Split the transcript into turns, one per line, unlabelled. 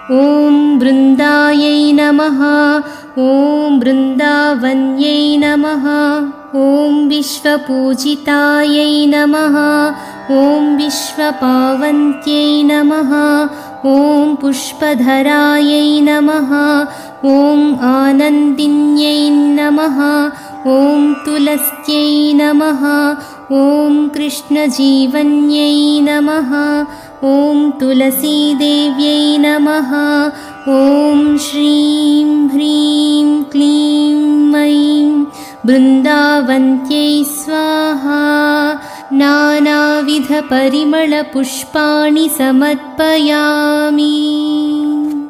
ॐ वृन्दायै नमः। ॐ वृन्दावन्यै नमः। ॐ विश्वपूजितायै नमः। ॐ विश्वपावन्त्यै नमः। ॐ पुष्पधरायै नमः। ॐ आनन्दिन्यै नमः। ॐ तुलस्यै नमः। ॐ कृष्णजीवन्यै नमः। ॐ तुलसीदेव्यै नमः। ॐ श्रीं ह्रीं क्लीं ऐं वृन्दावन्त्यै स्वाहा। नानाविधपरिमलपुष्पाणि समर्पयामि।